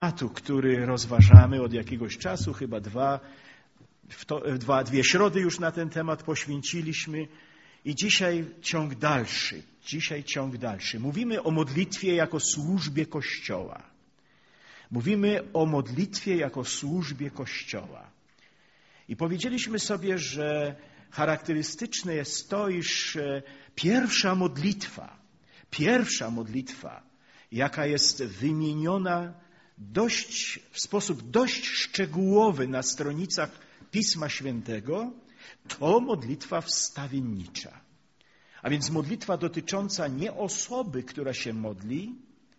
który rozważamy od jakiegoś czasu, chyba dwie środy już na ten temat poświęciliśmy i dzisiaj ciąg dalszy. Mówimy o modlitwie jako służbie Kościoła. Mówimy o modlitwie jako służbie Kościoła. I powiedzieliśmy sobie, że charakterystyczne jest to, iż pierwsza modlitwa, jaka jest wymieniona w sposób dość szczegółowy na stronicach Pisma Świętego, to modlitwa wstawiennicza. A więc modlitwa dotycząca nie osoby, która się modli,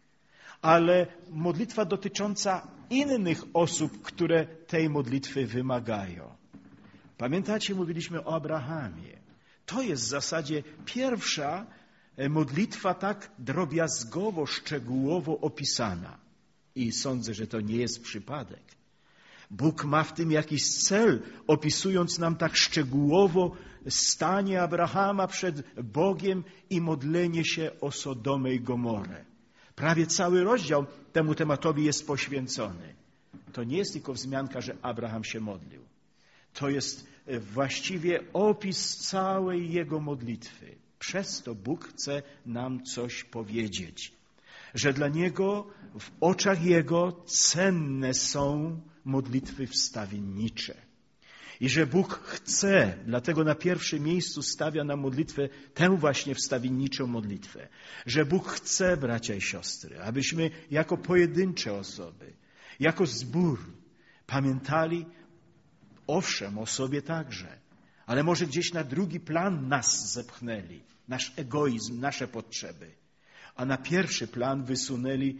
ale modlitwa dotycząca innych osób, które tej modlitwy wymagają. Pamiętacie, mówiliśmy o Abrahamie. To jest w zasadzie pierwsza modlitwa tak drobiazgowo, szczegółowo opisana. I sądzę, że to nie jest przypadek. Bóg ma w tym jakiś cel, opisując nam tak szczegółowo stanie Abrahama przed Bogiem i modlenie się o Sodomę i Gomorę. Prawie cały rozdział temu tematowi jest poświęcony. To nie jest tylko wzmianka, że Abraham się modlił. To jest właściwie opis całej jego modlitwy. Przez to Bóg chce nam coś powiedzieć. Że dla Niego, w oczach Jego cenne są modlitwy wstawiennicze. I że Bóg chce, dlatego na pierwszym miejscu stawia na modlitwę tę właśnie wstawienniczą modlitwę. Że Bóg chce, bracia i siostry, abyśmy jako pojedyncze osoby, jako zbór pamiętali, owszem, o sobie także, ale może gdzieś na drugi plan nas zepchnęli, nasz egoizm, nasze potrzeby. A na pierwszy plan wysunęli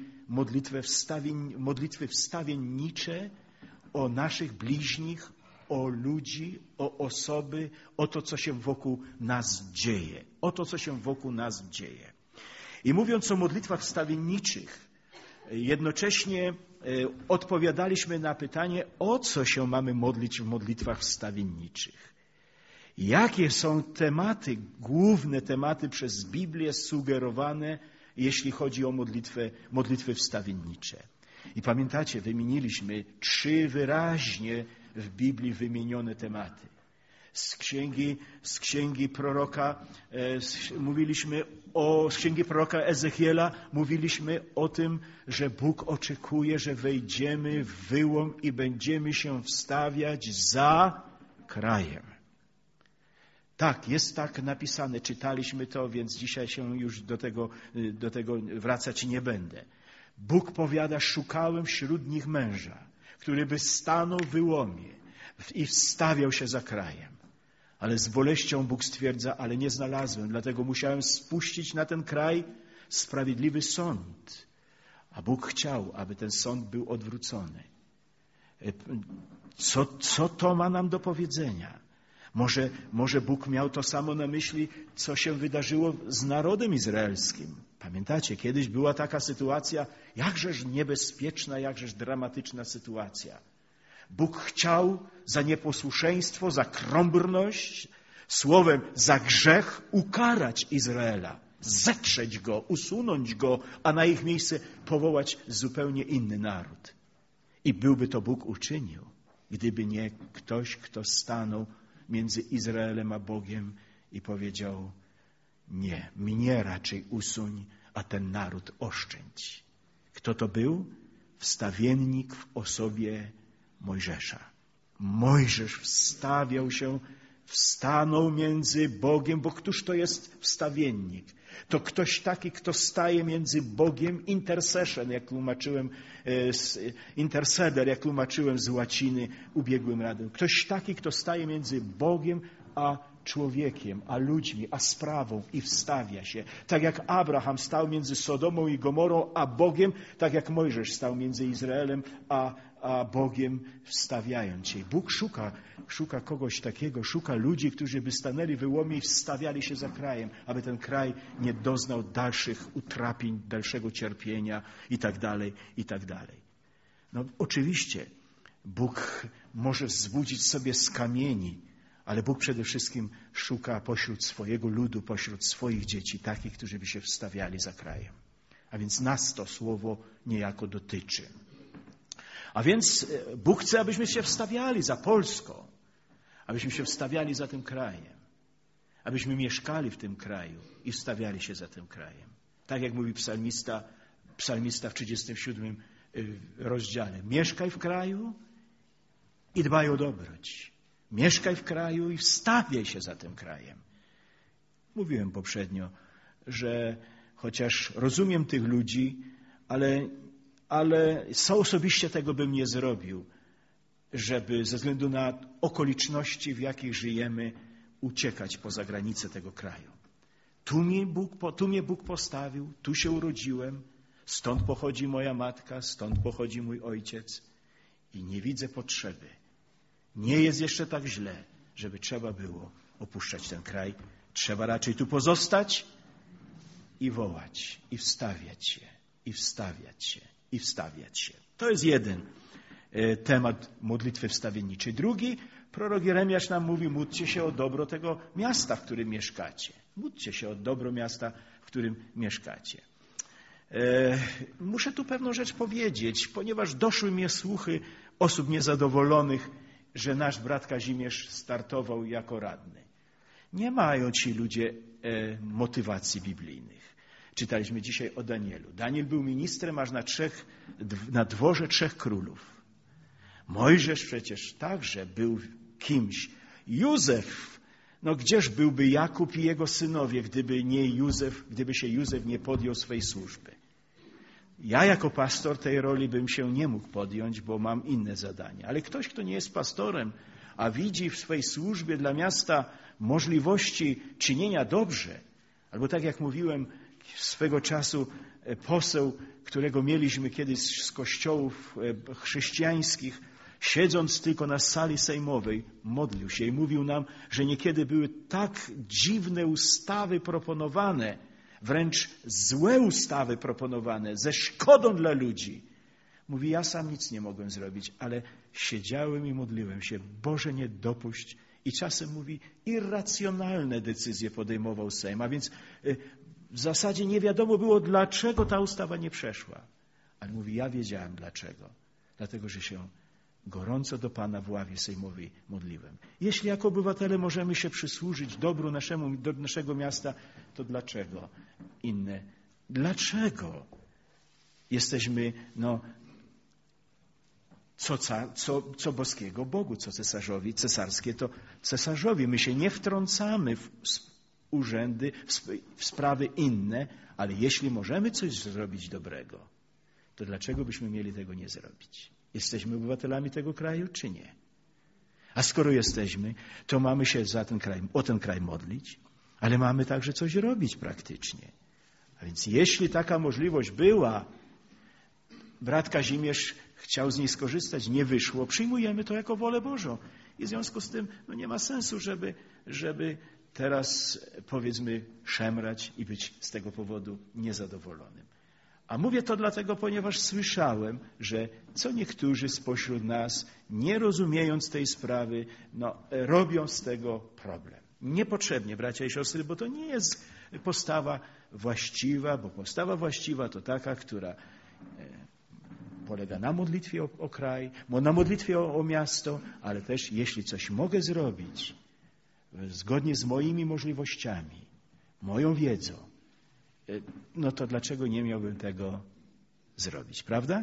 modlitwy wstawiennicze o naszych bliźnich, o ludzi, o osoby, o to, co się wokół nas dzieje. O to, co się wokół nas dzieje. I mówiąc o modlitwach wstawienniczych, jednocześnie odpowiadaliśmy na pytanie, o co się mamy modlić w modlitwach wstawienniczych. Jakie są tematy, główne tematy przez Biblię sugerowane, jeśli chodzi o modlitwy wstawiennicze. I pamiętacie, wymieniliśmy 3 wyraźnie w Biblii wymienione tematy. Z księgi proroka z księgi proroka Ezechiela mówiliśmy o tym, że Bóg oczekuje, że wejdziemy w wyłom i będziemy się wstawiać za krajem. Tak, jest tak napisane, czytaliśmy to, więc dzisiaj się już do tego wracać nie będę. Bóg powiada, szukałem wśród nich męża, który by stanął w wyłomie i wstawiał się za krajem. Ale z boleścią Bóg stwierdza, ale nie znalazłem, dlatego musiałem spuścić na ten kraj sprawiedliwy sąd. A Bóg chciał, aby ten sąd był odwrócony. Co to ma nam do powiedzenia? Może Bóg miał to samo na myśli, co się wydarzyło z narodem izraelskim. Pamiętacie, kiedyś była taka sytuacja, jakżeż niebezpieczna, jakżeż dramatyczna sytuacja. Bóg chciał za nieposłuszeństwo, za krąbrność, słowem za grzech ukarać Izraela, zetrzeć go, usunąć go, a na ich miejsce powołać zupełnie inny naród. I byłby to Bóg uczynił, gdyby nie ktoś, kto stanął między Izraelem a Bogiem i powiedział, nie, mnie raczej usuń, a ten naród oszczędź. Kto to był? Wstawiennik w osobie Mojżesza. Mojżesz wstanął między Bogiem, bo któż to jest wstawiennik? To ktoś taki, kto staje między Bogiem, intercession, interceder, jak tłumaczyłem z łaciny ubiegłym razem. Ktoś taki, kto staje między Bogiem a człowiekiem, a ludźmi, a sprawą i wstawia się. Tak jak Abraham stał między Sodomą i Gomorą, a Bogiem, tak jak Mojżesz stał między Izraelem a Bogiem, wstawiając się. Bóg szuka kogoś takiego, szuka ludzi, którzy by stanęli w wyłomie i wstawiali się za krajem, aby ten kraj nie doznał dalszych utrapień, dalszego cierpienia i tak dalej. No oczywiście Bóg może wzbudzić sobie z kamieni, ale Bóg przede wszystkim szuka pośród swojego ludu, pośród swoich dzieci takich, którzy by się wstawiali za krajem. A więc nas to słowo niejako dotyczy. A więc Bóg chce, abyśmy się wstawiali za Polską, abyśmy się wstawiali za tym krajem, abyśmy mieszkali w tym kraju i wstawiali się za tym krajem. Tak jak mówi psalmista w 37 rozdziale. Mieszkaj w kraju i dbaj o dobroć. Mieszkaj w kraju i wstawiaj się za tym krajem. Mówiłem poprzednio, że chociaż rozumiem tych ludzi, ale sam osobiście tego bym nie zrobił, żeby ze względu na okoliczności, w jakich żyjemy, uciekać poza granice tego kraju. Tu mnie Bóg postawił, tu się urodziłem, stąd pochodzi moja matka, stąd pochodzi mój ojciec i nie widzę potrzeby. Nie jest jeszcze tak źle, żeby trzeba było opuszczać ten kraj. Trzeba raczej tu pozostać i wołać, i wstawiać się, i wstawiać się, i wstawiać się. To jest jeden temat modlitwy wstawienniczej. Drugi, prorok Jeremiasz nam mówi, módlcie się o dobro tego miasta, w którym mieszkacie. Módlcie się o dobro miasta, w którym mieszkacie. Muszę tu pewną rzecz powiedzieć, ponieważ doszły mnie słuchy osób niezadowolonych, że nasz brat Kazimierz startował jako radny. Nie mają ci ludzie motywacji biblijnych. Czytaliśmy dzisiaj o Danielu. Daniel był ministrem aż na dworze 3 królów. Mojżesz przecież także był kimś. Józef, no gdzież byłby Jakub i jego synowie, gdyby się Józef nie podjął swej służby. Ja jako pastor tej roli bym się nie mógł podjąć, bo mam inne zadania. Ale ktoś, kto nie jest pastorem, a widzi w swej służbie dla miasta możliwości czynienia dobrze, albo tak jak mówiłem swego czasu, poseł, którego mieliśmy kiedyś z kościołów chrześcijańskich, siedząc tylko na sali sejmowej, modlił się i mówił nam, że niekiedy były tak dziwne ustawy proponowane, wręcz złe ustawy proponowane, ze szkodą dla ludzi. Mówi, ja sam nic nie mogłem zrobić, ale siedziałem i modliłem się, Boże, nie dopuść. I czasem, mówi, irracjonalne decyzje podejmował Sejm, a więc w zasadzie nie wiadomo było, dlaczego ta ustawa nie przeszła. Ale mówi, ja wiedziałem dlaczego. Dlatego, że się gorąco do Pana w ławie sejmowej modliłem. Jeśli jako obywatele możemy się przysłużyć dobru do naszego miasta, to dlaczego inne? Dlaczego jesteśmy, co boskiego Bogu, co cesarzowi, cesarskie to cesarzowi. My się nie wtrącamy w urzędy, w sprawy inne, ale jeśli możemy coś zrobić dobrego, to dlaczego byśmy mieli tego nie zrobić? Jesteśmy obywatelami tego kraju, czy nie? A skoro jesteśmy, to mamy się o ten kraj modlić, ale mamy także coś robić praktycznie. A więc jeśli taka możliwość była, brat Kazimierz chciał z niej skorzystać, nie wyszło, przyjmujemy to jako wolę Bożą. I w związku z tym nie ma sensu, żeby teraz, powiedzmy, szemrać i być z tego powodu niezadowolonym. A mówię to dlatego, ponieważ słyszałem, że co niektórzy spośród nas, nie rozumiejąc tej sprawy, robią z tego problem. Niepotrzebnie, bracia i siostry, bo to nie jest postawa właściwa, bo postawa właściwa to taka, która polega na modlitwie o kraj, na modlitwie o miasto, ale też jeśli coś mogę zrobić zgodnie z moimi możliwościami, moją wiedzą, to dlaczego nie miałbym tego zrobić, prawda?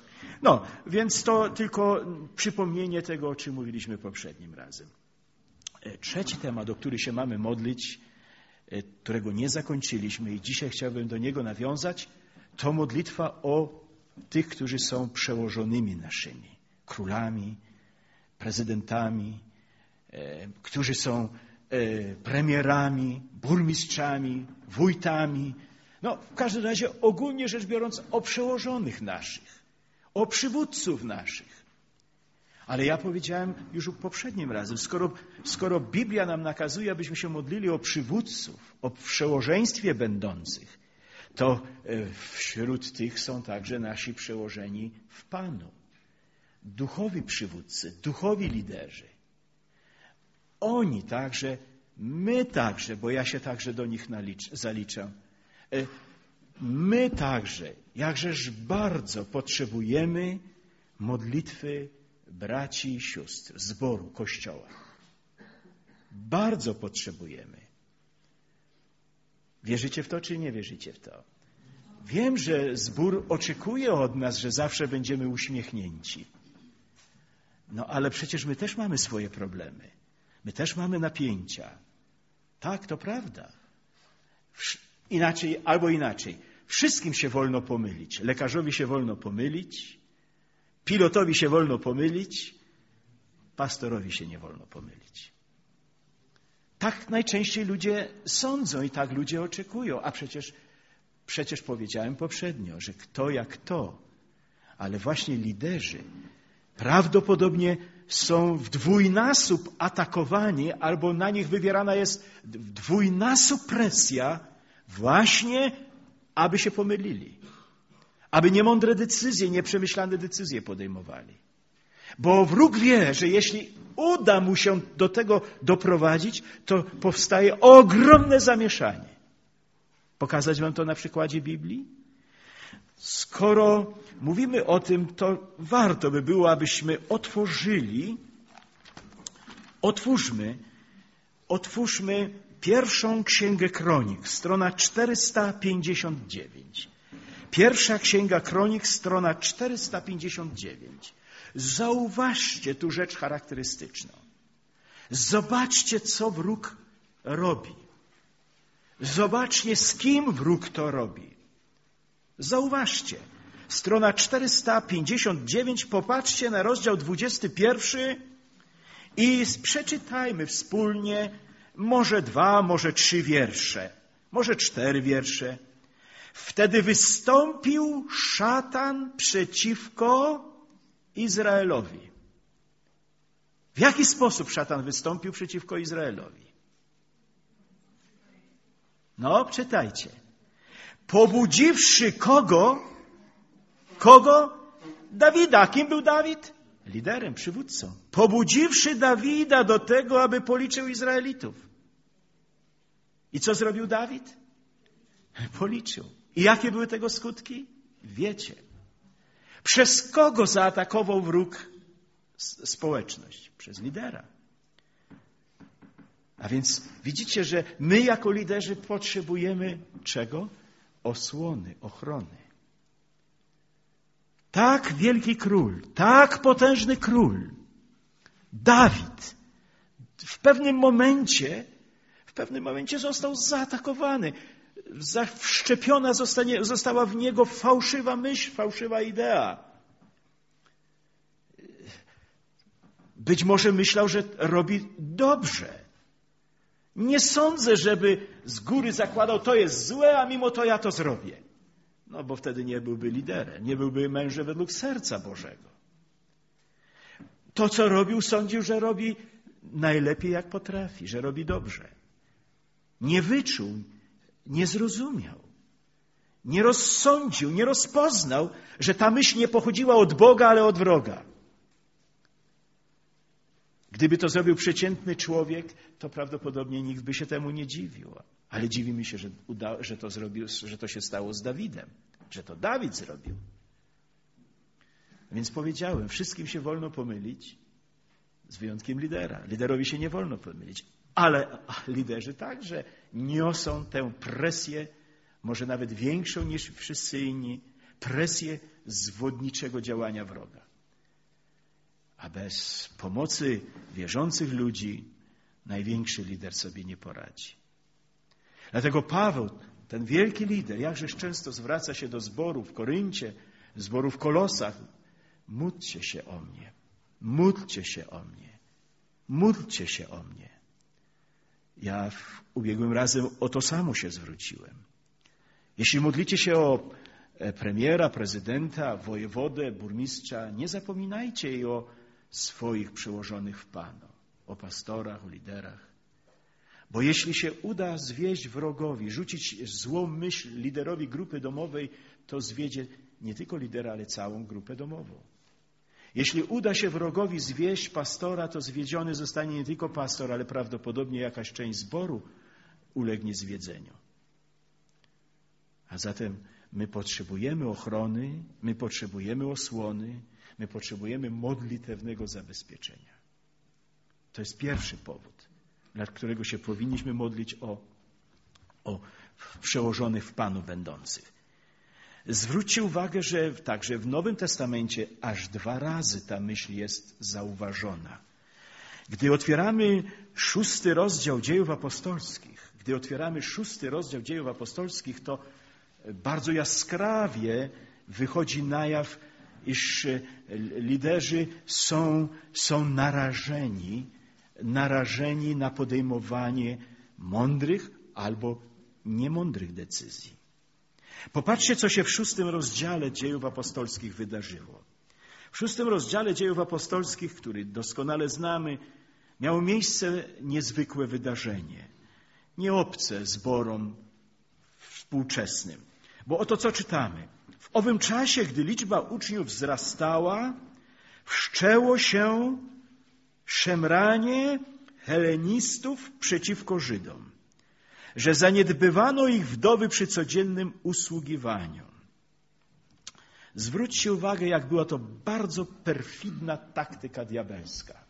Więc to tylko przypomnienie tego, o czym mówiliśmy poprzednim razem. Trzeci temat, o który się mamy modlić, którego nie zakończyliśmy i dzisiaj chciałbym do niego nawiązać, to modlitwa o tych, którzy są przełożonymi naszymi, królami, prezydentami, którzy są premierami, burmistrzami, wójtami. W każdym razie ogólnie rzecz biorąc o przełożonych naszych, o przywódców naszych. Ale ja powiedziałem już poprzednim razem, skoro Biblia nam nakazuje, abyśmy się modlili o przywódców, o przełożeństwie będących, to wśród tych są także nasi przełożeni w Panu. Duchowi przywódcy, duchowi liderzy. Oni także, my także, bo ja się także do nich zaliczam, my także, jakżeż bardzo potrzebujemy modlitwy braci i sióstr, zboru, Kościoła. Bardzo potrzebujemy. Wierzycie w to, czy nie wierzycie w to? Wiem, że zbór oczekuje od nas, że zawsze będziemy uśmiechnięci. No ale przecież my też mamy swoje problemy. My też mamy napięcia. Tak, to prawda. Inaczej albo inaczej. Wszystkim się wolno pomylić. Lekarzowi się wolno pomylić, pilotowi się wolno pomylić, pastorowi się nie wolno pomylić. Tak najczęściej ludzie sądzą i tak ludzie oczekują. A przecież powiedziałem poprzednio, że kto jak to, ale właśnie liderzy prawdopodobnie są w dwójnasób atakowani albo na nich wywierana jest w dwójnasób presja właśnie, aby się pomylili. Aby niemądre decyzje, nieprzemyślane decyzje podejmowali. Bo wróg wie, że jeśli uda mu się do tego doprowadzić, to powstaje ogromne zamieszanie. Pokazać wam to na przykładzie Biblii? Skoro mówimy o tym, to warto by było, abyśmy otwórzmy pierwszą Księgę Kronik, strona 459. Pierwsza Księga Kronik, strona 459. Zauważcie tu rzecz charakterystyczną. Zobaczcie, co wróg robi. Zobaczcie, z kim wróg to robi. Zauważcie. Strona 459, popatrzcie na rozdział 21 i przeczytajmy wspólnie może 2, może 3 wiersze, może 4 wiersze. Wtedy wystąpił szatan przeciwko Izraelowi. W jaki sposób szatan wystąpił przeciwko Izraelowi? No, czytajcie. Pobudziwszy kogo? Kogo? Dawida. Kim był Dawid? Liderem, przywódcą. Pobudziwszy Dawida do tego, aby policzył Izraelitów. I co zrobił Dawid? Policzył. I jakie były tego skutki? Wiecie. Przez kogo zaatakował wróg społeczność? Przez lidera. A więc widzicie, że my jako liderzy potrzebujemy czego? Osłony, ochrony. Tak wielki król, tak potężny król, Dawid, w pewnym momencie został zaatakowany. Wszczepiona została w niego fałszywa myśl, fałszywa idea. Być może myślał, że robi dobrze. Nie sądzę, żeby z góry zakładał, to jest złe, a mimo to ja to zrobię. No bo wtedy nie byłby liderem, nie byłby mężem według serca Bożego. To, co robił, sądził, że robi najlepiej, jak potrafi, że robi dobrze. Nie wyczuł, nie zrozumiał, nie rozsądził, nie rozpoznał, że ta myśl nie pochodziła od Boga, ale od wroga. Gdyby to zrobił przeciętny człowiek, to prawdopodobnie nikt by się temu nie dziwił. Ale dziwi mi się, że to się stało z Dawidem, że to Dawid zrobił. Więc powiedziałem, wszystkim się wolno pomylić, z wyjątkiem lidera. Liderowi się nie wolno pomylić, ale liderzy także niosą tę presję, może nawet większą niż wszyscy inni, presję zwodniczego działania wroga. A bez pomocy wierzących ludzi największy lider sobie nie poradzi. Dlatego Paweł, ten wielki lider, jakżeż często zwraca się do zboru w Koryncie, zboru w Kolosach. Módlcie się o mnie, módlcie się o mnie, módlcie się o mnie. Ja ubiegłym razem o to samo się zwróciłem. Jeśli modlicie się o premiera, prezydenta, wojewodę, burmistrza, nie zapominajcie i o swoich przełożonych w Panu, o pastorach, o liderach. Bo jeśli się uda zwieść wrogowi, rzucić złą myśl liderowi grupy domowej, to zwiedzie nie tylko lidera, ale całą grupę domową. Jeśli uda się wrogowi zwieść pastora, to zwiedziony zostanie nie tylko pastor, ale prawdopodobnie jakaś część zboru ulegnie zwiedzeniu. A zatem my potrzebujemy ochrony, my potrzebujemy osłony, My potrzebujemy modlitewnego zabezpieczenia. To jest pierwszy powód, dla którego się powinniśmy modlić o przełożonych w Panu będących. Zwróćcie uwagę, że także w Nowym Testamencie aż 2 razy ta myśl jest zauważona. Gdy otwieramy 6 rozdział Dziejów Apostolskich, to bardzo jaskrawie wychodzi na jaw, iż liderzy są narażeni na podejmowanie mądrych albo niemądrych decyzji. Popatrzcie, co się w 6 rozdziale Dziejów Apostolskich wydarzyło. W 6 rozdziale Dziejów Apostolskich, który doskonale znamy, miało miejsce niezwykłe wydarzenie. Nie obce zborom współczesnym. Bo oto co czytamy. W owym czasie, gdy liczba uczniów wzrastała, wszczęło się szemranie helenistów przeciwko Żydom, że zaniedbywano ich wdowy przy codziennym usługiwaniu. Zwróćcie uwagę, jak była to bardzo perfidna taktyka diabelska.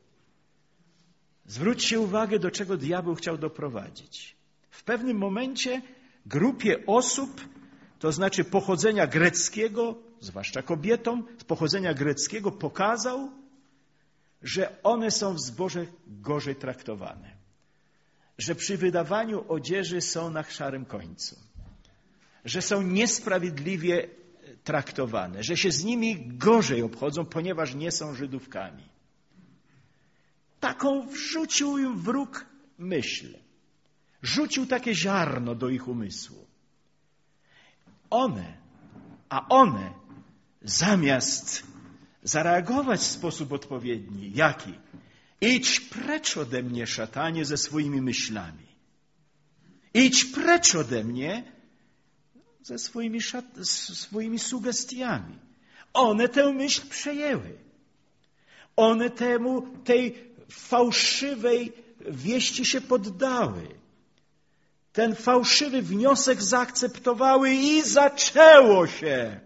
Zwróćcie uwagę, do czego diabeł chciał doprowadzić. W pewnym momencie grupie osób, to znaczy pochodzenia greckiego, zwłaszcza kobietom, z pochodzenia greckiego pokazał, że one są w zborze gorzej traktowane. Że przy wydawaniu odzieży są na szarym końcu. Że są niesprawiedliwie traktowane. Że się z nimi gorzej obchodzą, ponieważ nie są Żydówkami. Taką wrzucił im wróg myśl. Rzucił takie ziarno do ich umysłu. One zamiast zareagować w sposób odpowiedni, jaki? Idź precz ode mnie, szatanie, ze swoimi myślami. Idź precz ode mnie ze swoimi sugestiami. One tę myśl przejęły. One tej fałszywej wieści się poddały. Ten fałszywy wniosek zaakceptowały i zaczęło się.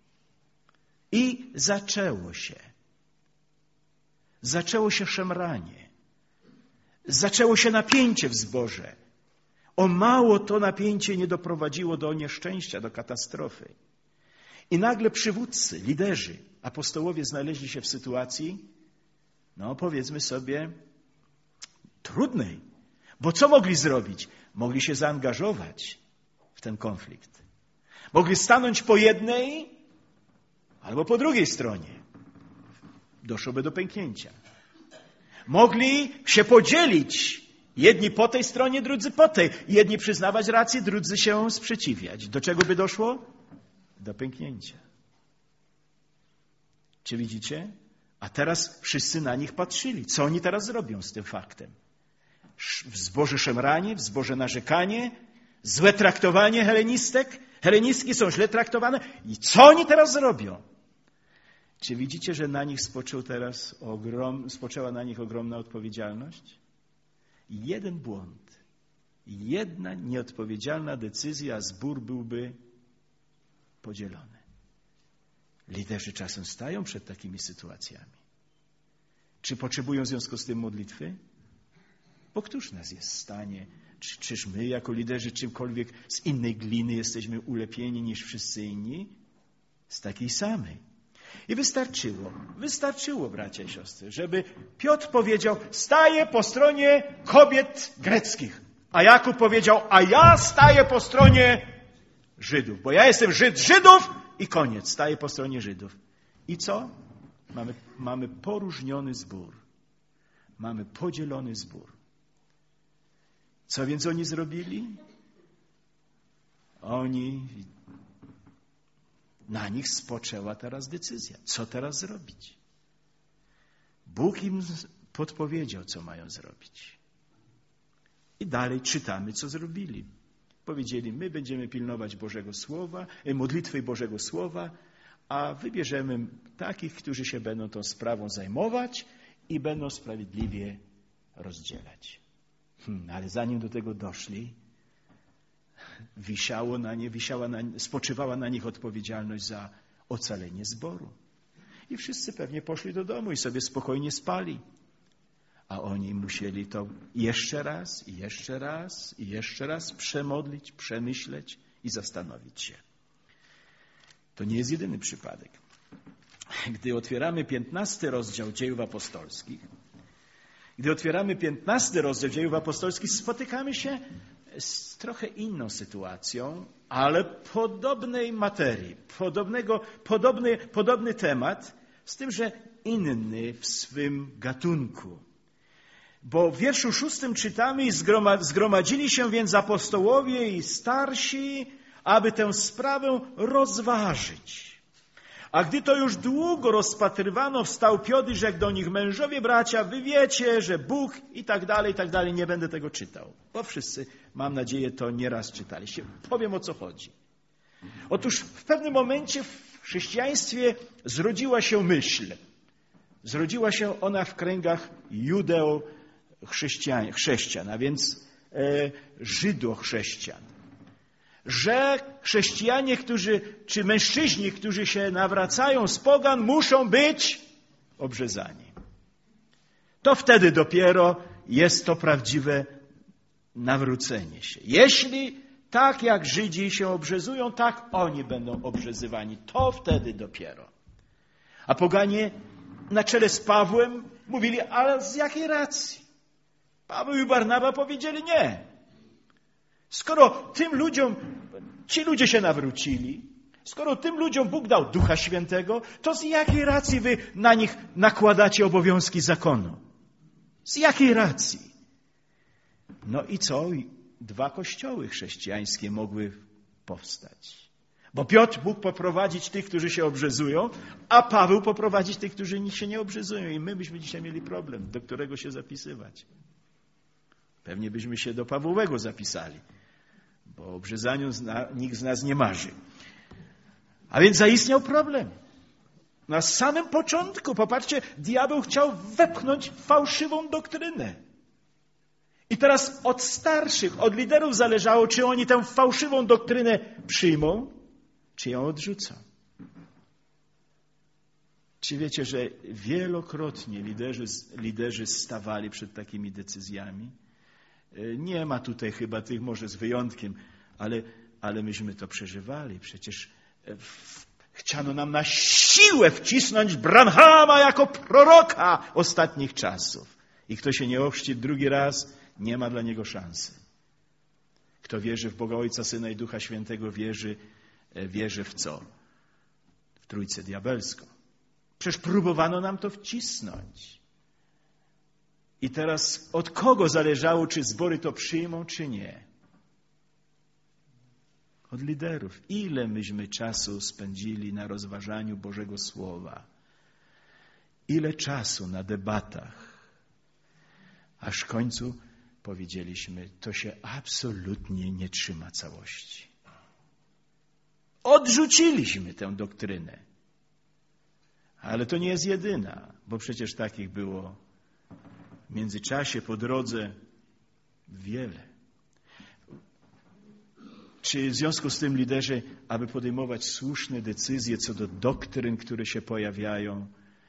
Zaczęło się szemranie. Zaczęło się napięcie w zborze. O mało to napięcie nie doprowadziło do nieszczęścia, do katastrofy. I nagle przywódcy, liderzy, apostołowie znaleźli się w sytuacji, powiedzmy sobie, trudnej. Bo co mogli zrobić? Mogli się zaangażować w ten konflikt. Mogli stanąć po jednej albo po drugiej stronie. Doszłoby do pęknięcia. Mogli się podzielić. Jedni po tej stronie, drudzy po tej. Jedni przyznawać rację, drudzy się sprzeciwiać. Do czego by doszło? Do pęknięcia. Czy widzicie? A teraz wszyscy na nich patrzyli. Co oni teraz zrobią z tym faktem? W zborze szemranie, w zborze narzekanie, złe traktowanie helenistek. Helenistki są źle traktowane. I co oni teraz zrobią? Czy widzicie, że na nich spoczęła na nich ogromna odpowiedzialność? Jeden błąd, jedna nieodpowiedzialna decyzja, a zbór byłby podzielony. Liderzy czasem stają przed takimi sytuacjami. Czy potrzebują w związku z tym modlitwy? Bo któż nas jest w stanie? Czyż my jako liderzy czymkolwiek z innej gliny jesteśmy ulepieni niż wszyscy inni? Z takiej samej. I wystarczyło, bracia i siostry, żeby Piotr powiedział, staję po stronie kobiet greckich. A Jakub powiedział, a ja staję po stronie Żydów. Bo ja jestem Żydów i koniec, staję po stronie Żydów. I co? Mamy poróżniony zbór. Mamy podzielony zbór. Co więc oni zrobili? Na nich spoczęła teraz decyzja. Co teraz zrobić? Bóg im podpowiedział, co mają zrobić. I dalej czytamy, co zrobili. Powiedzieli, my będziemy pilnować Bożego Słowa, modlitwy Bożego Słowa, a wybierzemy takich, którzy się będą tą sprawą zajmować i będą sprawiedliwie rozdzielać. Ale zanim do tego doszli, spoczywała na nich odpowiedzialność za ocalenie zboru. I wszyscy pewnie poszli do domu i sobie spokojnie spali. A oni musieli to jeszcze raz, i jeszcze raz, i jeszcze raz przemodlić, przemyśleć i zastanowić się. To nie jest jedyny przypadek. Gdy otwieramy 15 rozdział Dziejów Apostolskich, spotykamy się z trochę inną sytuacją, ale podobnej materii, podobny temat, z tym, że inny w swym gatunku. Bo w wierszu 6 czytamy: zgromadzili się więc apostołowie i starsi, aby tę sprawę rozważyć. A gdy to już długo rozpatrywano, wstał Piotr i rzekł do nich: mężowie, bracia, wy wiecie, że Bóg i tak dalej, nie będę tego czytał. Bo wszyscy, mam nadzieję, to nieraz czytaliście. Powiem, o co chodzi. Otóż w pewnym momencie w chrześcijaństwie zrodziła się myśl. Zrodziła się ona w kręgach judeo-chrześcijan, a więc żydochrześcijan. Że chrześcijanie, czy mężczyźni, którzy się nawracają z pogan, muszą być obrzezani. To wtedy dopiero jest to prawdziwe nawrócenie się. Jeśli tak jak Żydzi się obrzezują, tak oni będą obrzezywani. To wtedy dopiero. A poganie na czele z Pawłem mówili: ale z jakiej racji? Paweł i Barnaba powiedzieli: nie. Skoro tym ludziom, ci ludzie się nawrócili, skoro tym ludziom Bóg dał Ducha Świętego, to z jakiej racji wy na nich nakładacie obowiązki zakonu? Z jakiej racji? No i co? 2 kościoły chrześcijańskie mogły powstać. Bo Piotr mógł poprowadzić tych, którzy się obrzezują, a Paweł poprowadzić tych, którzy się nie obrzezują. I my byśmy dzisiaj mieli problem, do którego się zapisywać. Pewnie byśmy się do Pawłowego zapisali, bo o obrzezaniu nikt z nas nie marzy. A więc zaistniał problem. Na samym początku, popatrzcie, diabeł chciał wepchnąć fałszywą doktrynę. I teraz od starszych, od liderów zależało, czy oni tę fałszywą doktrynę przyjmą, czy ją odrzucą. Czy wiecie, że wielokrotnie liderzy stawali przed takimi decyzjami? Nie ma tutaj chyba tych, może z wyjątkiem, ale myśmy to przeżywali. Przecież chciano nam na siłę wcisnąć Branhama jako proroka ostatnich czasów. I kto się nie ochrzci drugi raz, nie ma dla niego szansy. Kto wierzy w Boga Ojca, Syna i Ducha Świętego, wierzy w co? W Trójcę Diabelską. Przecież próbowano nam to wcisnąć. I teraz od kogo zależało, czy zbory to przyjmą, czy nie? Od liderów. Ile myśmy czasu spędzili na rozważaniu Bożego Słowa? Ile czasu na debatach? Aż w końcu powiedzieliśmy, to się absolutnie nie trzyma całości. Odrzuciliśmy tę doktrynę. Ale to nie jest jedyna, bo przecież takich było w międzyczasie, po drodze wiele. Czy w związku z tym liderzy, aby podejmować słuszne decyzje co do doktryn, które się pojawiają,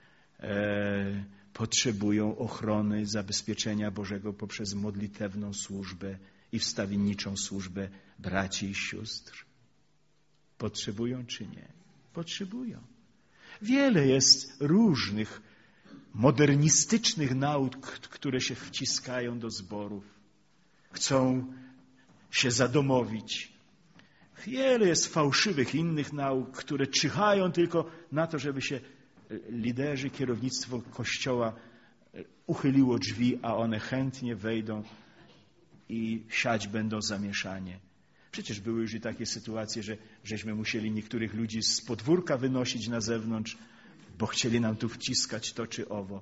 potrzebują ochrony, zabezpieczenia Bożego poprzez modlitewną służbę i wstawienniczą służbę braci i sióstr? Potrzebują czy nie? Potrzebują. Wiele jest różnych modernistycznych nauk, które się wciskają do zborów. Chcą się zadomowić. Wiele jest fałszywych innych nauk, które czyhają tylko na to, żeby się liderzy, kierownictwo Kościoła uchyliło drzwi, a one chętnie wejdą i siać będą zamieszanie. Przecież były już i takie sytuacje, żeśmy musieli niektórych ludzi z podwórka wynosić na zewnątrz, bo chcieli nam tu wciskać to czy owo.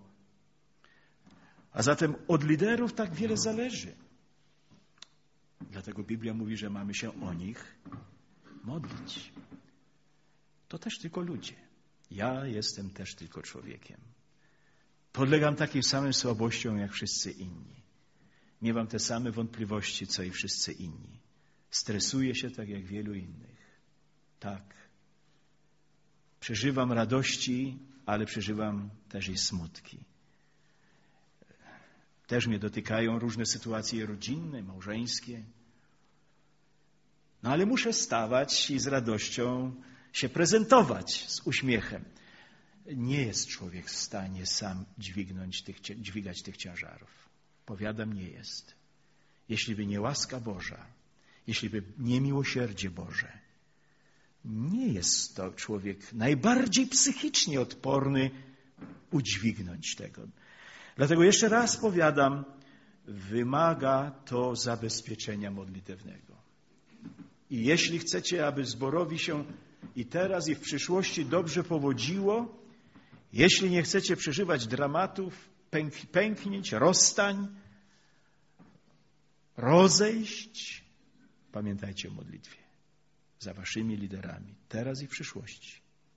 A zatem od liderów tak wiele zależy. Dlatego Biblia mówi, że mamy się o nich modlić. To też tylko ludzie. Ja jestem też tylko człowiekiem. Podlegam takim samym słabościom jak wszyscy inni. Miewam te same wątpliwości, co i wszyscy inni. Stresuję się tak jak wielu innych. Tak. Przeżywam radości ale przeżywam też i smutki. Też mnie dotykają różne sytuacje rodzinne, małżeńskie. No ale muszę stawać i z radością się prezentować, z uśmiechem. Nie jest człowiek w stanie sam dźwigać tych ciężarów. Powiadam, nie jest. Jeśli by nie łaska Boża, jeśli by nie miłosierdzie Boże, nie jest to człowiek najbardziej psychicznie odporny udźwignąć tego. Dlatego jeszcze raz powiadam, wymaga to zabezpieczenia modlitewnego. I jeśli chcecie, aby zborowi się i teraz, i w przyszłości dobrze powodziło, jeśli nie chcecie przeżywać dramatów, pęknięć, rozstań, rozejść, pamiętajcie o modlitwie za waszymi liderami, teraz i w przyszłości.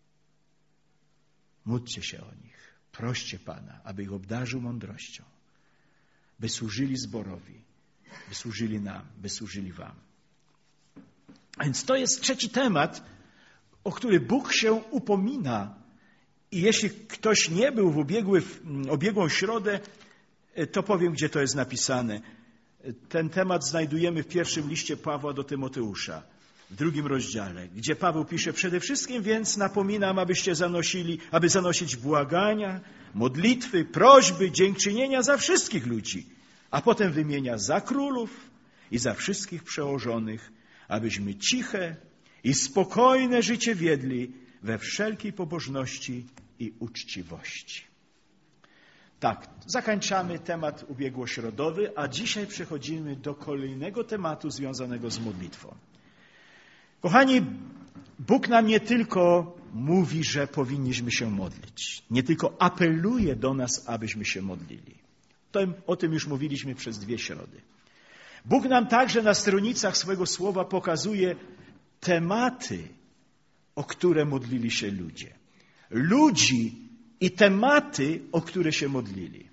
Módlcie się o nich, proście Pana, aby ich obdarzył mądrością, by służyli zborowi, by służyli nam, by służyli wam. A więc to jest trzeci temat, o który Bóg się upomina. I jeśli ktoś nie był w ubiegłą środę, to powiem, gdzie to jest napisane. Ten temat znajdujemy w pierwszym liście Pawła do Tymoteusza, w 2 rozdziale, gdzie Paweł pisze: przede wszystkim więc napominam, aby zanosić błagania, modlitwy, prośby, dziękczynienia za wszystkich ludzi, a potem wymienia za królów i za wszystkich przełożonych, abyśmy ciche i spokojne życie wiedli we wszelkiej pobożności i uczciwości. Tak, zakończamy temat ubiegłośrodowy, a dzisiaj przechodzimy do kolejnego tematu związanego z modlitwą. Kochani, Bóg nam nie tylko mówi, że powinniśmy się modlić, nie tylko apeluje do nas, abyśmy się modlili. O tym już mówiliśmy przez 2 środy. Bóg nam także na stronicach swego słowa pokazuje tematy, o które modlili się ludzie. Ludzi i tematy, o które się modlili.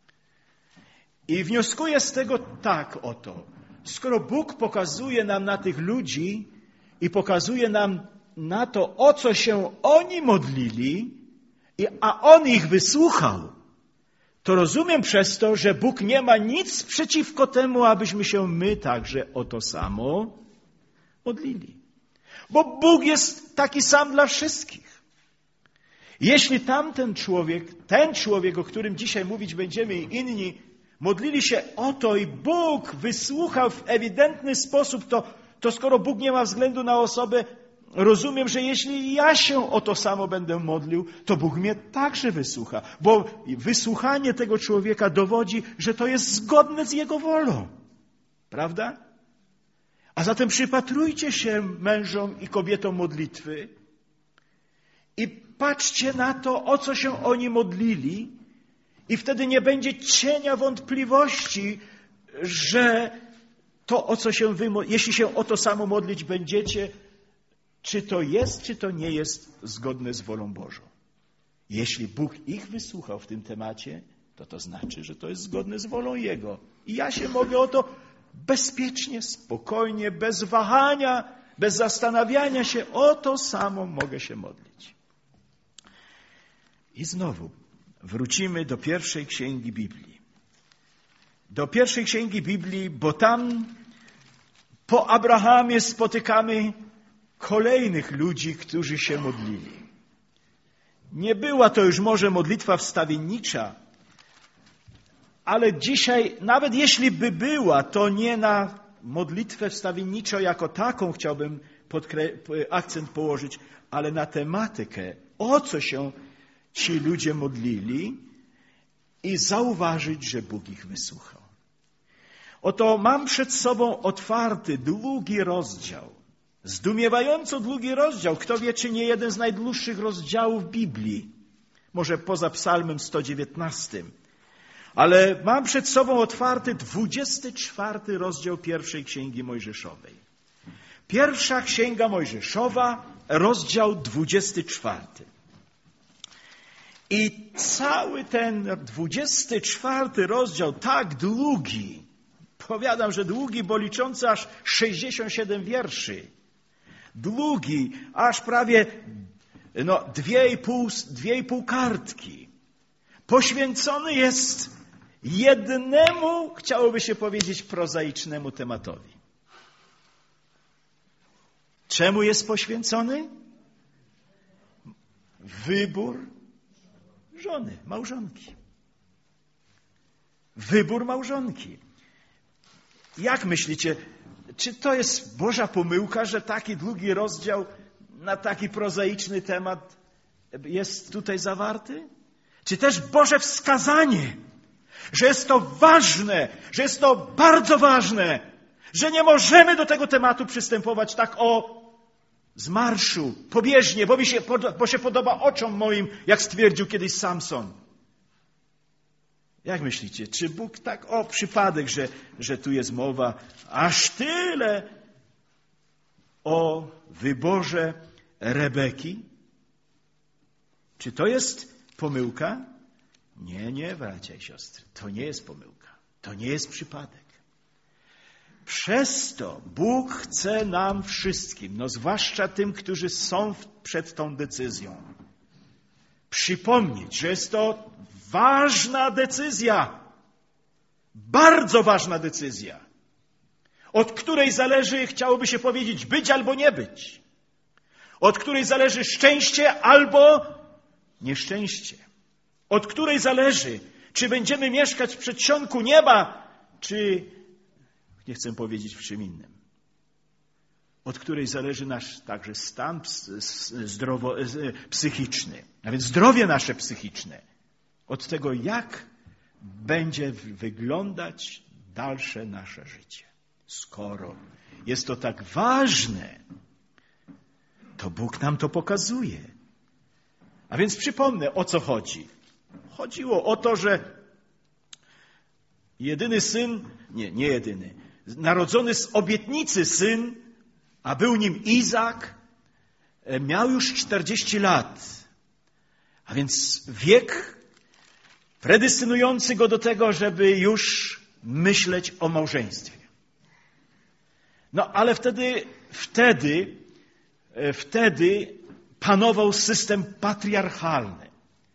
I wnioskuję z tego tak oto. Skoro Bóg pokazuje nam na tych ludzi i pokazuje nam na to, o co się oni modlili, a On ich wysłuchał, to rozumiem przez to, że Bóg nie ma nic przeciwko temu, abyśmy się my także o to samo modlili. Bo Bóg jest taki sam dla wszystkich. Jeśli ten człowiek, o którym dzisiaj mówić będziemy, i inni modlili się o to i Bóg wysłuchał w ewidentny sposób, to skoro Bóg nie ma względu na osobę, rozumiem, że jeśli ja się o to samo będę modlił, to Bóg mnie także wysłucha. Bo wysłuchanie tego człowieka dowodzi, że to jest zgodne z Jego wolą. Prawda? A zatem przypatrujcie się mężom i kobietom modlitwy i patrzcie na to, o co się oni modlili, i wtedy nie będzie cienia wątpliwości, że to, o co się jeśli się o to samo modlić będziecie, czy to jest, czy to nie jest zgodne z wolą Bożą. Jeśli Bóg ich wysłuchał w tym temacie, to znaczy, że to jest zgodne z wolą Jego. I ja się mogę o to bezpiecznie, spokojnie, bez wahania, bez zastanawiania się, o to samo mogę się modlić. I znowu wrócimy do pierwszej księgi Biblii. Do pierwszej księgi Biblii, bo tam po Abrahamie spotykamy kolejnych ludzi, którzy się modlili. Nie była to już może modlitwa wstawiennicza, ale dzisiaj, nawet jeśli by była, to nie na modlitwę wstawienniczą jako taką chciałbym akcent położyć, ale na tematykę, o co się ci ludzie modlili, i zauważyć, że Bóg ich wysłuchał. Oto mam przed sobą otwarty, długi rozdział. Zdumiewająco długi rozdział. Kto wie, czy nie jeden z najdłuższych rozdziałów Biblii. Może poza Psalmem 119. Ale mam przed sobą otwarty 24 rozdział pierwszej Księgi Mojżeszowej. Pierwsza Księga Mojżeszowa, rozdział 24. I cały ten 24 rozdział, tak długi, powiadam, że długi, bo liczący aż 67 wierszy, długi, aż prawie dwie i pół kartki. Poświęcony jest jednemu, chciałoby się powiedzieć, prozaicznemu tematowi. Czemu jest poświęcony? Wybór żony, małżonki. Wybór małżonki. Jak myślicie, czy to jest Boża pomyłka, że taki długi rozdział na taki prozaiczny temat jest tutaj zawarty? Czy też Boże wskazanie, że jest to ważne, że jest to bardzo ważne, że nie możemy do tego tematu przystępować tak z marszu, pobieżnie, bo się podoba oczom moim, jak stwierdził kiedyś Samson. Jak myślicie, czy Bóg tak przypadek, że tu jest mowa aż tyle o wyborze Rebeki? Czy to jest pomyłka? Nie, bracia i siostry, to nie jest pomyłka. To nie jest przypadek. Przez to Bóg chce nam wszystkim, zwłaszcza tym, którzy są przed tą decyzją, przypomnieć, że jest to ważna decyzja, bardzo ważna decyzja, od której zależy, chciałoby się powiedzieć, być albo nie być, od której zależy szczęście albo nieszczęście, od której zależy, czy będziemy mieszkać w przedsionku nieba, czy, nie chcę powiedzieć w czym innym, od której zależy nasz także stan psychiczny, a więc zdrowie nasze psychiczne, od tego, jak będzie wyglądać dalsze nasze życie. Skoro jest to tak ważne, to Bóg nam to pokazuje. A więc przypomnę, o co chodzi. Chodziło o to, że jedyny syn, nie jedyny, narodzony z obietnicy syn, a był nim Izak, miał już 40 lat. A więc wiek predestynujący go do tego, żeby już myśleć o małżeństwie. Ale wtedy panował system patriarchalny.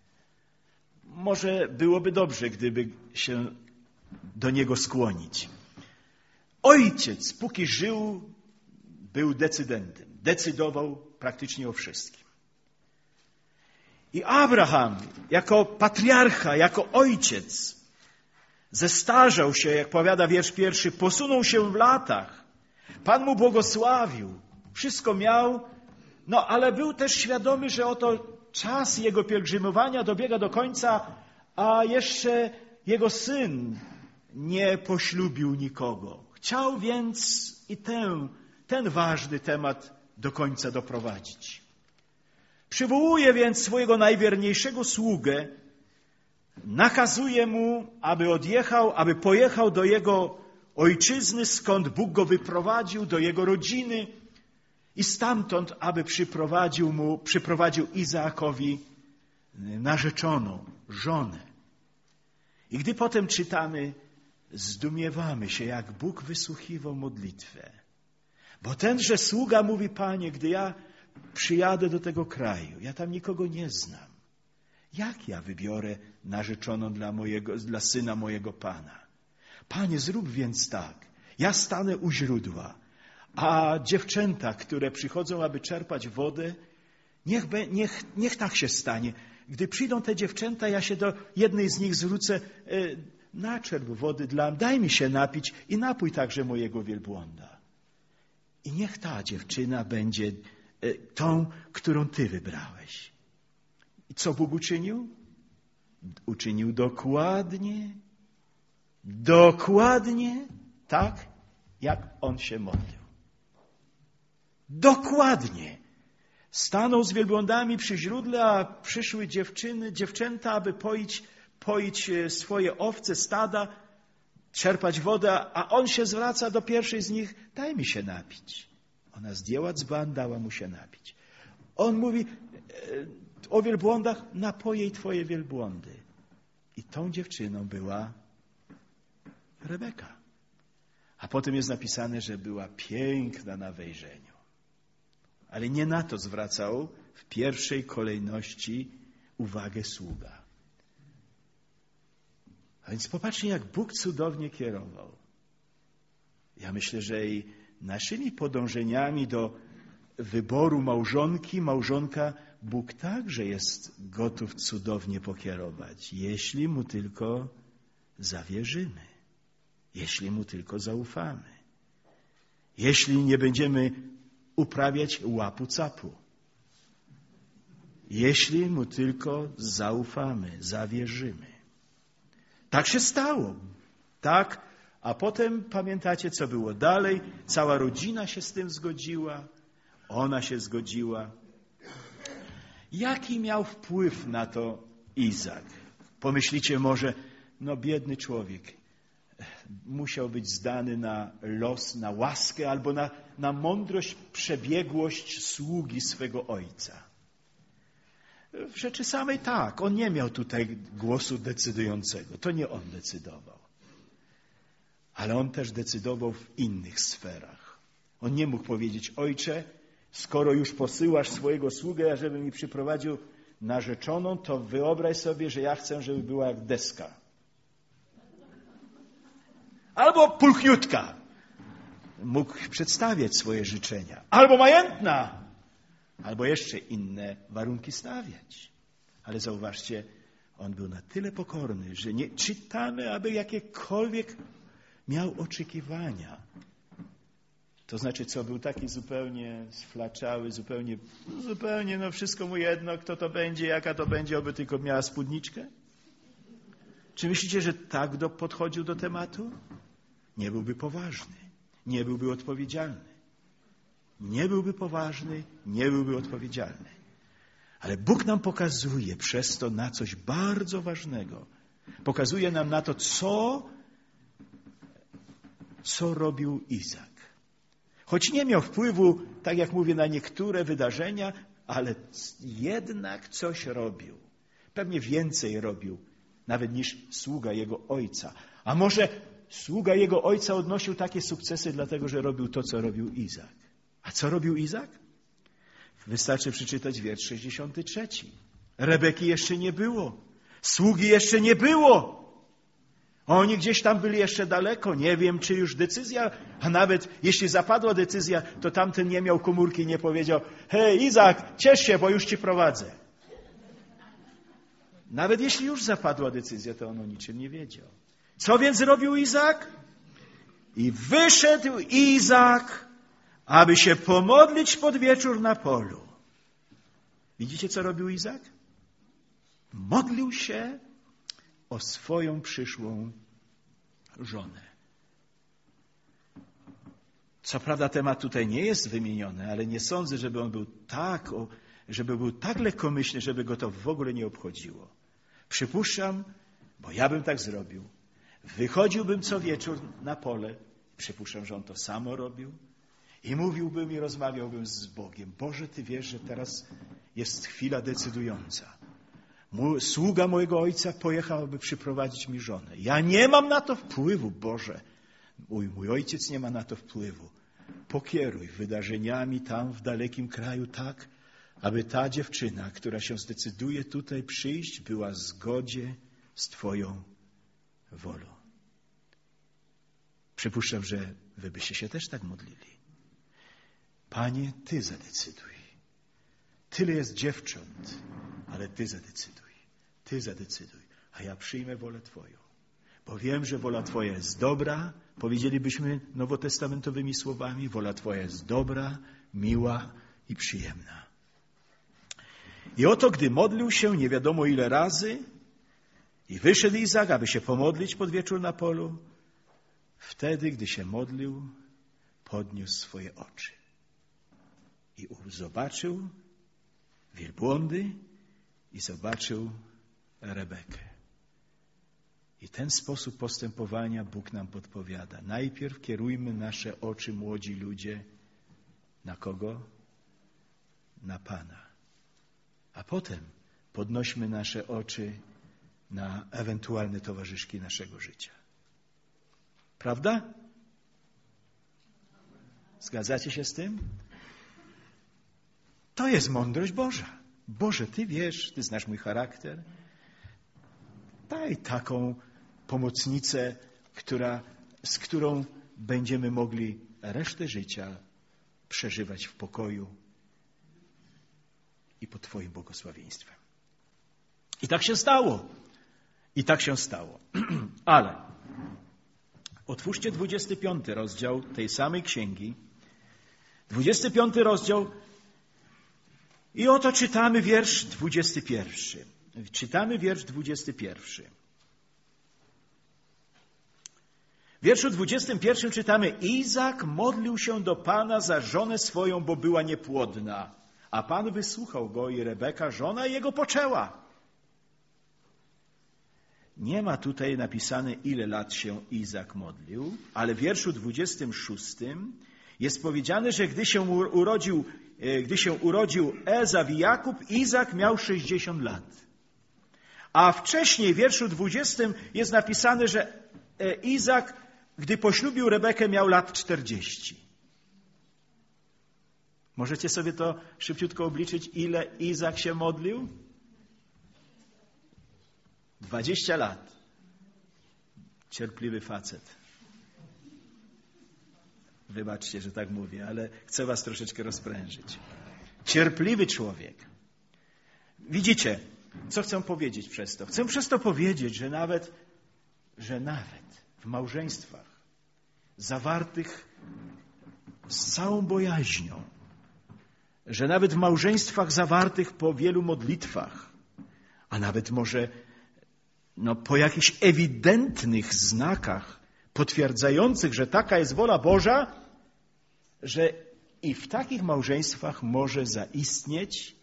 Może byłoby dobrze, gdyby się do niego skłonić. Ojciec, póki żył, był decydentem. Decydował praktycznie o wszystkim. I Abraham, jako patriarcha, jako ojciec, zestarzał się, jak powiada wiersz 1, posunął się w latach. Pan mu błogosławił. Wszystko miał, ale był też świadomy, że oto czas jego pielgrzymowania dobiega do końca, a jeszcze jego syn nie poślubił nikogo. Chciał więc i ten ważny temat do końca doprowadzić. Przywołuje więc swojego najwierniejszego sługę, nakazuje mu, aby pojechał do jego ojczyzny, skąd Bóg go wyprowadził, do jego rodziny i stamtąd, aby przyprowadził Izaakowi narzeczoną, żonę. I gdy potem czytamy, zdumiewamy się, jak Bóg wysłuchiwał modlitwę. Bo tenże sługa mówi, Panie, gdy ja przyjadę do tego kraju, ja tam nikogo nie znam. Jak ja wybiorę narzeczoną dla syna mojego Pana? Panie, zrób więc tak. Ja stanę u źródła, a dziewczęta, które przychodzą, aby czerpać wodę, niech tak się stanie. Gdy przyjdą te dziewczęta, ja się do jednej z nich zwrócę, naczerp wody daj mi się napić i napój także mojego wielbłąda. I niech ta dziewczyna będzie tą, którą Ty wybrałeś. I co Bóg uczynił? Uczynił dokładnie tak, jak On się modlił. Dokładnie. Stanął z wielbłądami przy źródle, a przyszły dziewczęta, aby poić swoje owce, stada, czerpać wodę, a on się zwraca do pierwszej z nich, daj mi się napić. Ona zdjęła dzban, dała mu się napić. On mówi o wielbłądach, napojej twoje wielbłądy. I tą dziewczyną była Rebeka. A potem jest napisane, że była piękna na wejrzeniu. Ale nie na to zwracał w pierwszej kolejności uwagę sługa. A więc popatrzcie, jak Bóg cudownie kierował. Ja myślę, że i naszymi podążeniami do wyboru małżonka Bóg także jest gotów cudownie pokierować, jeśli Mu tylko zawierzymy, jeśli Mu tylko zaufamy, jeśli nie będziemy uprawiać łapu-capu, jeśli Mu tylko zaufamy, zawierzymy. Tak się stało. Tak, a potem pamiętacie, co było dalej? Cała rodzina się z tym zgodziła. Ona się zgodziła. Jaki miał wpływ na to Izak? Pomyślicie może, no biedny człowiek. Musiał być zdany na los, na łaskę albo na mądrość, przebiegłość sługi swego ojca. W rzeczy samej tak, on nie miał tutaj głosu decydującego. To nie on decydował. Ale on też decydował w innych sferach. On nie mógł powiedzieć: ojcze, skoro już posyłasz swojego sługę, żeby mi przyprowadził narzeczoną, to wyobraź sobie, że ja chcę, żeby była jak deska. Albo pulchniutka. Mógł przedstawiać swoje życzenia. Albo majętna. Albo jeszcze inne warunki stawiać. Ale zauważcie, on był na tyle pokorny, że nie czytamy, aby jakiekolwiek miał oczekiwania. To znaczy, co, był taki zupełnie sflaczały, zupełnie, no wszystko mu jedno, kto to będzie, jaka to będzie, oby tylko miała spódniczkę? Czy myślicie, że tak podchodził do tematu? Nie byłby poważny, nie byłby odpowiedzialny. Nie byłby poważny, nie byłby odpowiedzialny. Ale Bóg nam pokazuje przez to na coś bardzo ważnego. Pokazuje nam na to, co robił Izak. Choć nie miał wpływu, tak jak mówię, na niektóre wydarzenia, ale jednak coś robił. Pewnie więcej robił, nawet niż sługa jego ojca. A może sługa jego ojca odnosił takie sukcesy, dlatego że robił to, co robił Izak. A co robił Izak? Wystarczy przeczytać wiersz 63. Rebeki jeszcze nie było. Sługi jeszcze nie było. Oni gdzieś tam byli jeszcze daleko. Nie wiem, czy już decyzja, a nawet jeśli zapadła decyzja, to tamten nie miał komórki i nie powiedział: hej, Izak, ciesz się, bo już ci prowadzę. Nawet jeśli już zapadła decyzja, to on o niczym nie wiedział. Co więc robił Izak? I wyszedł Izak, aby się pomodlić pod wieczór na polu. Widzicie, co robił Izak? Modlił się o swoją przyszłą żonę. Co prawda temat tutaj nie jest wymieniony, ale nie sądzę, żeby on był tak lekkomyślny, żeby go to w ogóle nie obchodziło. Przypuszczam, bo ja bym tak zrobił. Wychodziłbym co wieczór na pole. Przypuszczam, że on to samo robił. I mówiłbym i rozmawiałbym z Bogiem. Boże, Ty wiesz, że teraz jest chwila decydująca. Sługa mojego ojca pojechał, aby przyprowadzić mi żonę. Ja nie mam na to wpływu, Boże. Mój ojciec nie ma na to wpływu. Pokieruj wydarzeniami tam w dalekim kraju tak, aby ta dziewczyna, która się zdecyduje tutaj przyjść, była w zgodzie z Twoją wolą. Przypuszczam, że wy byście się też tak modlili. Panie, Ty zadecyduj. Tyle jest dziewcząt, ale Ty zadecyduj. Ty zadecyduj, a ja przyjmę wolę Twoją. Bo wiem, że wola Twoja jest dobra. Powiedzielibyśmy nowotestamentowymi słowami: wola Twoja jest dobra, miła i przyjemna. I oto, gdy modlił się nie wiadomo ile razy i wyszedł Izak, aby się pomodlić pod wieczór na polu, wtedy, gdy się modlił, podniósł swoje oczy i zobaczył wielbłądy i zobaczył Rebekę. I ten sposób postępowania Bóg nam podpowiada. Najpierw kierujmy nasze oczy, młodzi ludzie, na kogo? Na Pana. A potem podnośmy nasze oczy na ewentualne towarzyszki naszego życia. Prawda? Zgadzacie się z tym? To jest mądrość Boża. Boże, Ty wiesz, Ty znasz mój charakter. Daj taką pomocnicę, z którą będziemy mogli resztę życia przeżywać w pokoju i pod Twoim błogosławieństwem. I tak się stało. I tak się stało. Ale otwórzcie 25 rozdział tej samej księgi. 25 rozdział i oto czytamy wiersz 21. Czytamy wiersz 21. W wierszu 21 czytamy: Izak modlił się do Pana za żonę swoją, bo była niepłodna. A Pan wysłuchał go i Rebeka, żona jego, poczęła. Nie ma tutaj napisane, ile lat się Izak modlił, ale w wierszu 26 jest powiedziane, że gdy się urodził Ezaw i Jakub, Izak miał 60 lat. A wcześniej w wierszu 20 jest napisane, że Izak, gdy poślubił Rebekę, miał lat 40. Możecie sobie to szybciutko obliczyć, ile Izak się modlił? 20 lat. Cierpliwy facet. Wybaczcie, że tak mówię, ale chcę was troszeczkę rozprężyć. Cierpliwy człowiek. Widzicie, co chcę powiedzieć przez to? Chcę przez to powiedzieć, że nawet w małżeństwach zawartych z całą bojaźnią, że nawet w małżeństwach zawartych po wielu modlitwach, a nawet może po jakichś ewidentnych znakach potwierdzających, że taka jest wola Boża, że i w takich małżeństwach może zaistnieć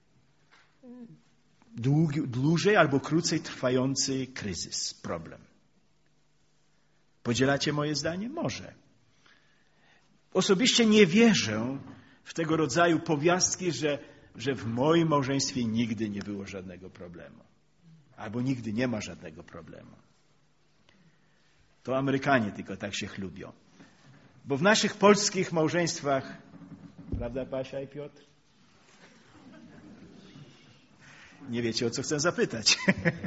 dłużej albo krócej trwający kryzys, problem. Podzielacie moje zdanie? Może. Osobiście nie wierzę w tego rodzaju powiastki, że w moim małżeństwie nigdy nie było żadnego problemu. Albo nigdy nie ma żadnego problemu. To Amerykanie tylko tak się chlubią. Bo w naszych polskich małżeństwach, prawda Basia i Piotr? Nie wiecie, o co chcę zapytać.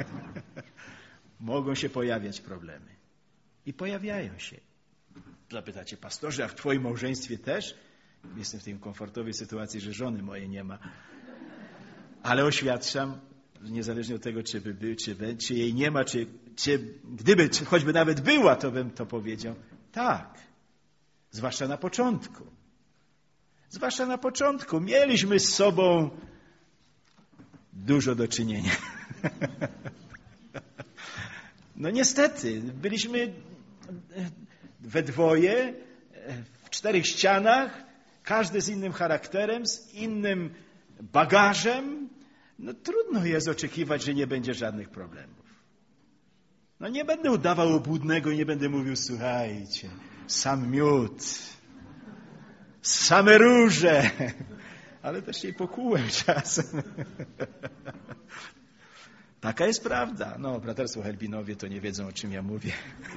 Mogą się pojawiać problemy. I pojawiają się. Zapytacie, pastorze, a w twoim małżeństwie też? Jestem w tej komfortowej sytuacji, że żony mojej nie ma. Ale oświadczam, niezależnie od tego, czy jej nie ma, gdyby choćby nawet była, to bym to powiedział. Tak. Zwłaszcza na początku. Zwłaszcza na początku. Mieliśmy z sobą dużo do czynienia. No niestety, byliśmy we dwoje, w 4 ścianach, każdy z innym charakterem, z innym bagażem. No trudno jest oczekiwać, że nie będzie żadnych problemów. No nie będę udawał obłudnego i nie będę mówił, słuchajcie, sam miód, same róże, ale też się pokułem czasem. Taka jest prawda. No, braterstwo Helbinowie to nie wiedzą, o czym ja mówię.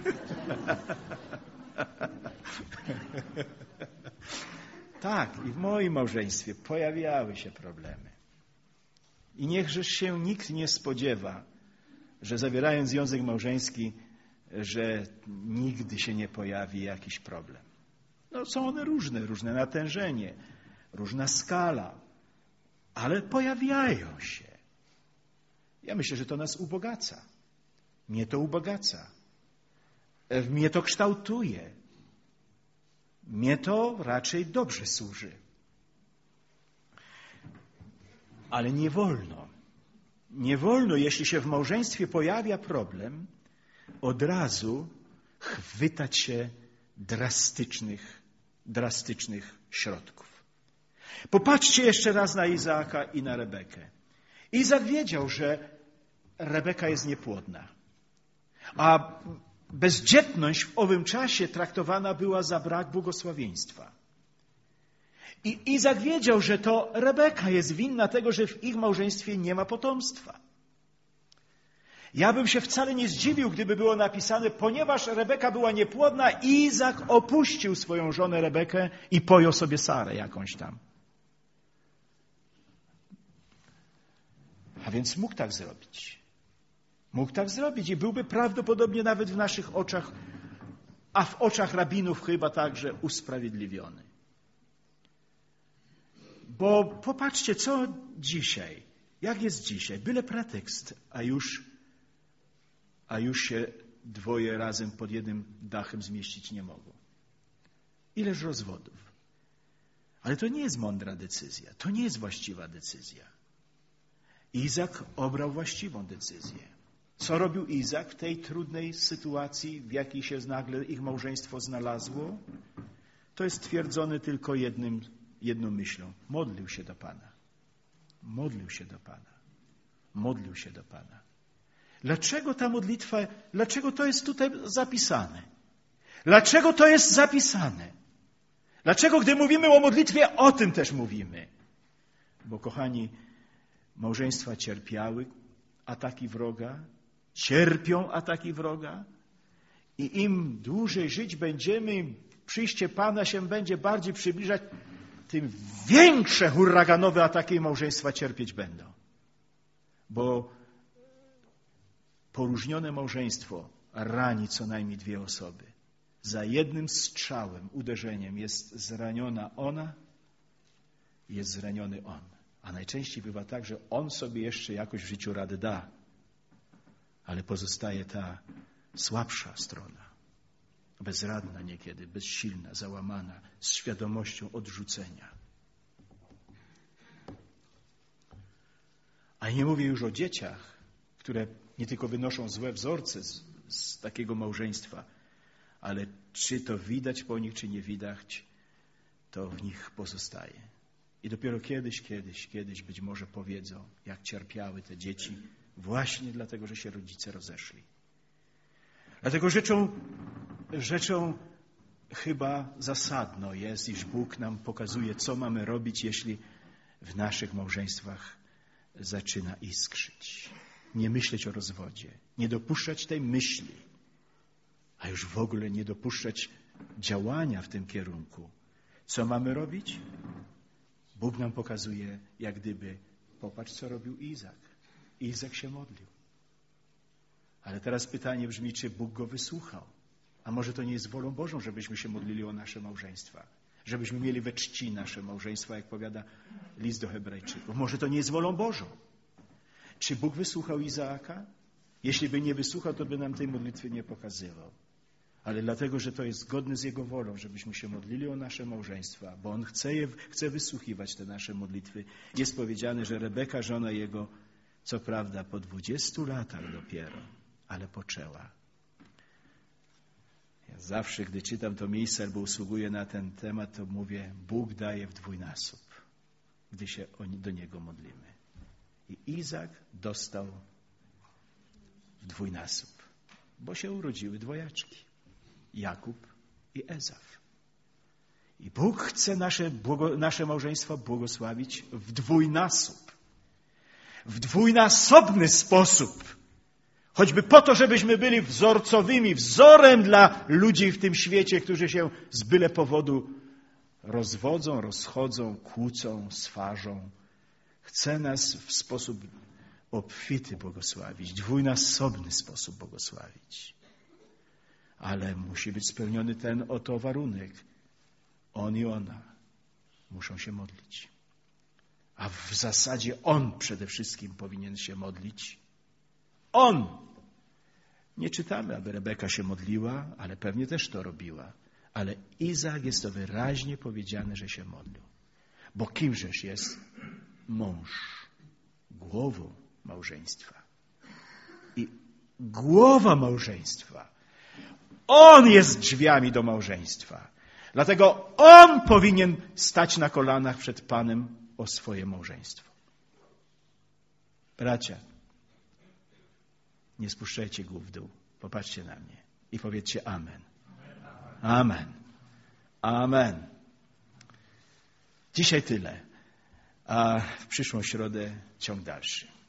Tak, i w moim małżeństwie pojawiały się problemy. I niechże się nikt nie spodziewa, że zawierając związek małżeński, że nigdy się nie pojawi jakiś problem. No, są one różne natężenie, różna skala, ale pojawiają się. Ja myślę, że to nas ubogaca. Mnie to ubogaca. Mnie to kształtuje. Mnie to raczej dobrze służy. Ale nie wolno, jeśli się w małżeństwie pojawia problem, od razu chwytać się drastycznych środków. Popatrzcie jeszcze raz na Izaaka i na Rebekę. Izak wiedział, że Rebeka jest niepłodna, a bezdzietność w owym czasie traktowana była za brak błogosławieństwa. I Izak wiedział, że to Rebeka jest winna tego, że w ich małżeństwie nie ma potomstwa. Ja bym się wcale nie zdziwił, gdyby było napisane, ponieważ Rebeka była niepłodna, Izak opuścił swoją żonę Rebekę i pojął sobie Sarę jakąś tam. A więc mógł tak zrobić. Mógł tak zrobić i byłby prawdopodobnie nawet w naszych oczach, a w oczach rabinów chyba także usprawiedliwiony. Bo popatrzcie, co dzisiaj, jak jest dzisiaj. Byle pretekst, a już się dwoje razem pod jednym dachem zmieścić nie mogą. Ileż rozwodów. Ale to nie jest mądra decyzja. To nie jest właściwa decyzja. Izak obrał właściwą decyzję. Co robił Izak w tej trudnej sytuacji, w jakiej się nagle ich małżeństwo znalazło? To jest stwierdzone tylko jedną myślą. Modlił się do Pana. Modlił się do Pana. Modlił się do Pana. Dlaczego ta modlitwa, dlaczego to jest tutaj zapisane? Dlaczego to jest zapisane? Dlaczego, gdy mówimy o modlitwie, o tym też mówimy? Bo, kochani, małżeństwa cierpiały ataki wroga, cierpią ataki wroga i im dłużej żyć będziemy, przyjście Pana się będzie bardziej przybliżać, tym większe huraganowe ataki małżeństwa cierpieć będą. Bo poróżnione małżeństwo rani co najmniej 2 osoby. Za jednym strzałem, uderzeniem jest zraniona ona, jest zraniony on. A najczęściej bywa tak, że on sobie jeszcze jakoś w życiu radę da, ale pozostaje ta słabsza strona, bezradna niekiedy, bezsilna, załamana, z świadomością odrzucenia. A nie mówię już o dzieciach, które nie tylko wynoszą złe wzorce z takiego małżeństwa, ale czy to widać po nich, czy nie widać, to w nich pozostaje. I dopiero kiedyś być może powiedzą, jak cierpiały te dzieci właśnie dlatego, że się rodzice rozeszli. Dlatego rzeczą chyba zasadną jest, iż Bóg nam pokazuje, co mamy robić, jeśli w naszych małżeństwach zaczyna iskrzyć. Nie myśleć o rozwodzie, nie dopuszczać tej myśli, a już w ogóle nie dopuszczać działania w tym kierunku. Co mamy robić? Bóg nam pokazuje, jak gdyby, popatrz, co robił Izak. Izak się modlił. Ale teraz pytanie brzmi, czy Bóg go wysłuchał? A może to nie jest wolą Bożą, żebyśmy się modlili o nasze małżeństwa? Żebyśmy mieli we czci nasze małżeństwa, jak powiada list do Hebrajczyków. Może to nie jest wolą Bożą? Czy Bóg wysłuchał Izaaka? Jeśli by nie wysłuchał, to by nam tej modlitwy nie pokazywał. Ale dlatego, że to jest zgodne z Jego wolą, żebyśmy się modlili o nasze małżeństwa, bo On chce wysłuchiwać te nasze modlitwy. Jest powiedziane, że Rebeka, żona Jego, co prawda po 20 latach dopiero, ale poczęła. Ja zawsze, gdy czytam to miejsce albo usługuję na ten temat, to mówię, Bóg daje w 2-nasób, gdy się do Niego modlimy. I Izak dostał w 2-nasób, bo się urodziły dwojaczki. Jakub i Ezaf. I Bóg chce nasze małżeństwo błogosławić w 2-nasób. W 2-nasobny sposób. Choćby po to, żebyśmy byli wzorem dla ludzi w tym świecie, którzy się z byle powodu rozwodzą, rozchodzą, kłócą, swarzą. Chce nas w sposób obfity błogosławić, 2-nasobny sposób błogosławić. Ale musi być spełniony ten oto warunek. On i ona muszą się modlić. A w zasadzie on przede wszystkim powinien się modlić. On! Nie czytamy, aby Rebeka się modliła, ale pewnie też to robiła. Ale Izak jest to wyraźnie powiedziane, że się modlił. Bo kimżeż jest mąż? Głową małżeństwa. I głowa małżeństwa. On jest drzwiami do małżeństwa. Dlatego on powinien stać na kolanach przed Panem o swoje małżeństwo. Bracia, nie spuszczajcie głów w dół. Popatrzcie na mnie i powiedzcie amen. Amen. Amen. Dzisiaj tyle. A w przyszłą środę ciąg dalszy.